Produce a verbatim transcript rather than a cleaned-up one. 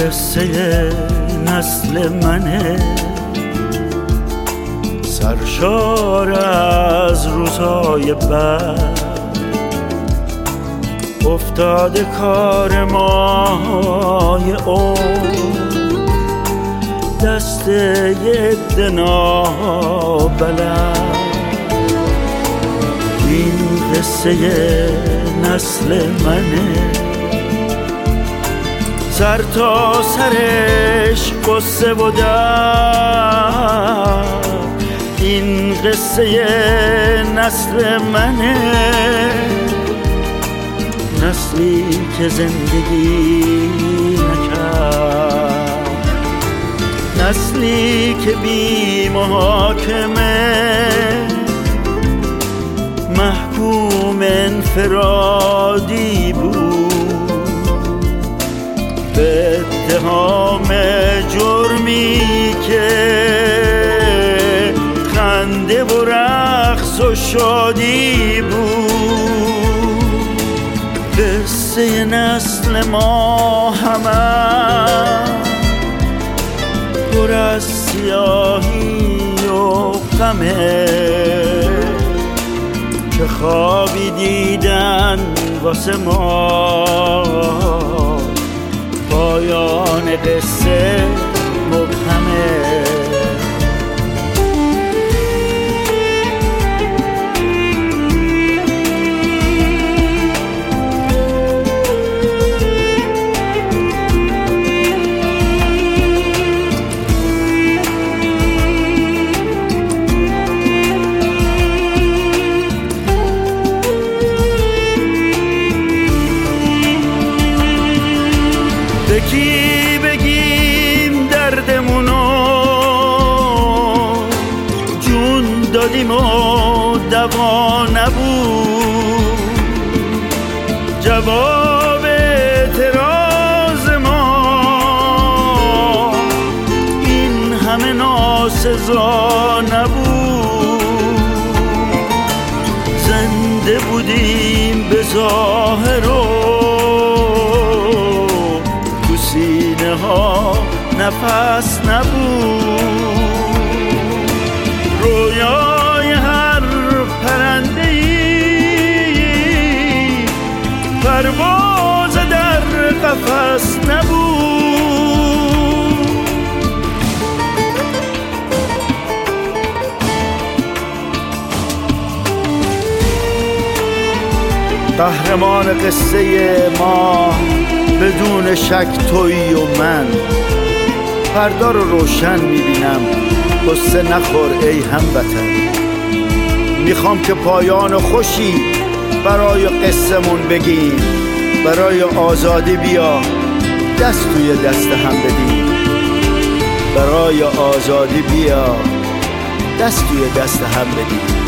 قصه نسل منه، سرشار از روزهای بد. افتاده کار مای اون دست یه عده نابلد. این قصه نسل منه، سر تا سرش قصه و درد. این قصه نسل منه، نسلی که زندگی نکرد، نسلی که بی محاکمه محکوم انفرادی بود به اتهام جرمی که خنده و رقص و شادی بود. قصه نسل ما همه پر از سیاهی و غمه، که خوابی دیدن واسه ما پایان قصه مبهمه. به کی بگیم دردمونو، جون دادیم و دوا نبود. جواب اعتراض ما این همه ناسزا نبود. زنده بودیم به ظاهر و سینه ها نفس نبود. رویای هر پرنده ای پرواز در قفس نبود. قهرمان قصه ما بدون شک تویی و من. فردا رو روشن میبینم، قصه نخور ای هموطن. میخوام که پایان خوشی برای قصه‌مون بگیم. برای آزادی بیا دست توی دست هم بدیم. برای آزادی بیا دست توی دست هم بدیم.